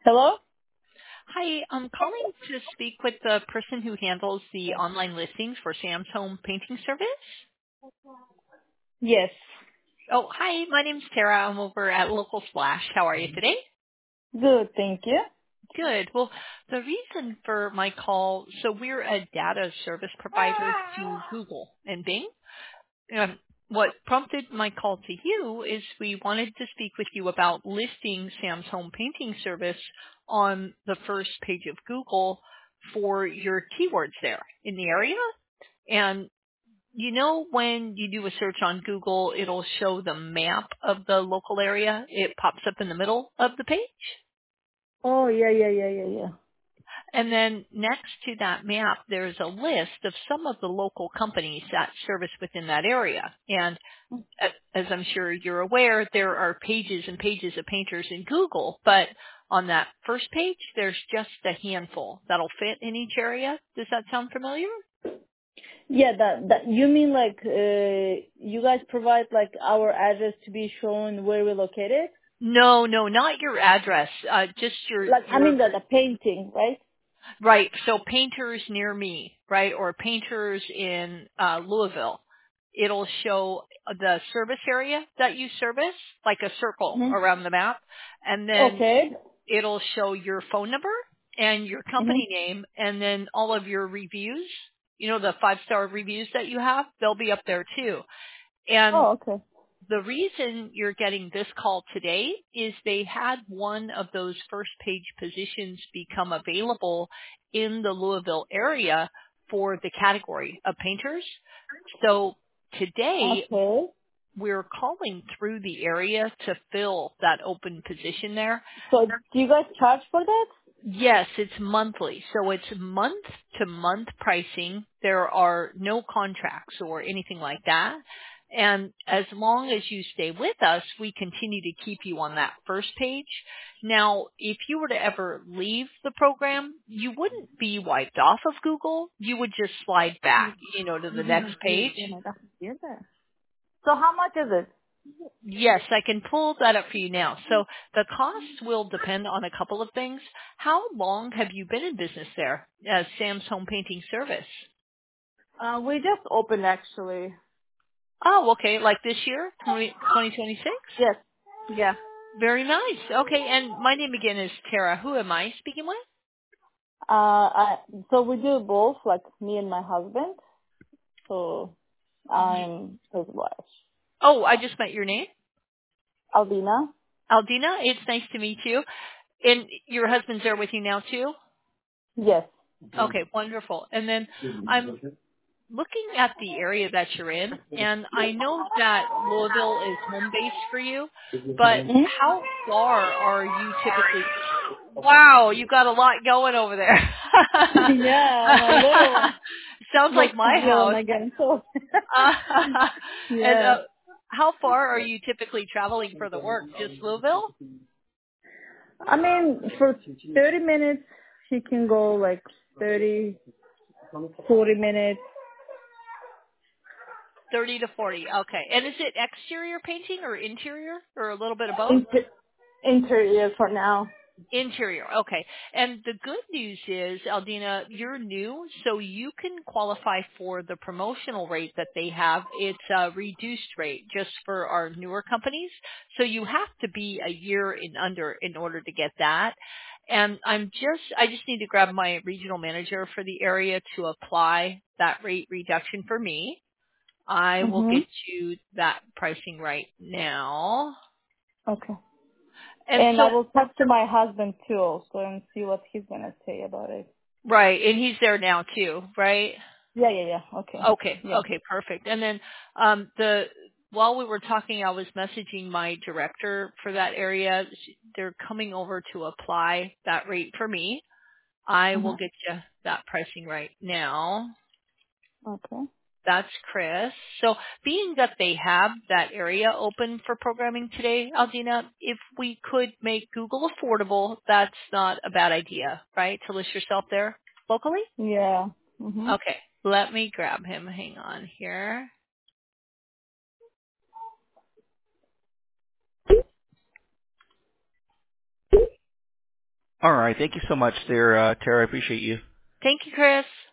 Hello? Hi, I'm calling to speak with the person who handles the online listings for Sam's Home Painting Service. Yes. Oh, hi, my name's Tara. I'm over at Local Splash. How are you today? Good, thank you. Good. Well, the reason for my call, so we're a data service provider to Google and Bing. What prompted my call to you is we wanted to speak with you about listing Sam's Home Painting Service on the first page of Google for your keywords there in the area. And you know when you do a search on Google, it'll show the map of the local area. It pops up in the middle of the page. Oh, yeah. And then next to that map, there's a list of some of the local companies that service within that area. And as I'm sure you're aware, there are pages and pages of painters in Google, but on that first page, there's just a handful that'll fit in each area. Does that sound familiar? Yeah, that, you mean like, you guys provide like our address to be shown where we're located? No, not your address, just Like, I your mean the painting, right? right. So painters near me, right, or painters in Louisville. It'll show the service area that you service, like a circle Mm-hmm. around the map, and then Okay. it'll show your phone number and your Mm-hmm. company name, and then all of your reviews. You know, the 5-star reviews that you have, they'll be up there too. And Oh, okay. the reason you're getting this call today is they had one of those first page positions become available in the Louisville area for the category of painters. So today Okay. we're calling through the area to fill that open position there. So, do you guys charge for that? Yes, it's monthly. So it's month to month pricing. There are no contracts or anything like that. And as long as you stay with us, we continue to keep you on that first page. Now, if you were to ever leave the program, you wouldn't be wiped off of Google. You would just slide back, to the next page. So how much is it? Yes, I can pull that up for you now. So the cost will depend on a couple of things. How long have you been in business there as Sam's Home Painting Service? We just opened actually. Oh, okay, like this year, 2026? Yes. Yeah. Very nice. Okay, and my name again is Tara. Who am I speaking with? So we do both, like me and my husband. So I'm his wife. Oh, I just met your name. Albina? Aldina, it's nice to meet you. And your husband's there with you now too? Yes. Okay, wonderful. And then I'm looking at the area that you're in, and I know that Louisville is home base for you, but Hmm? how far are you typically? Wow, you got a lot going over there. Yeah, my little one Sounds like wants to my be alone house. again. So And yeah. how far are you typically traveling for the work? Just Louisville? I mean, for 30 minutes, he can go like 30, 40 minutes. 30 to 40. Okay. And is it exterior painting or interior or a little bit of both? Inter- interior for now. Interior. Okay. And the good news is, Aldina, you're new, so you can qualify for the promotional rate that they have. It's a reduced rate just for our newer companies. So you have to be a year and under in order to get that. And I just need to grab my regional manager for the area to apply that rate reduction for me. I will Mhm. get you that pricing right now. Okay. And And I so will talk to my husband too also and see what he's gonna say about it. right, and he's there now too, right? Yeah. Okay. Okay, Yeah. okay, perfect. And then the while we were talking, I was messaging my director for that area. They're coming over to apply that rate for me. I will Mhm. get you that pricing right now. Okay. That's Chris. So being that they have that area open for programming today, Aldina, if we could make Google affordable, that's not a bad idea, right? To list yourself there locally? Yeah. Mhm. Okay. Let me grab him. Hang on here. All right. Thank you so much there, Tara. I appreciate you. Thank you, Chris.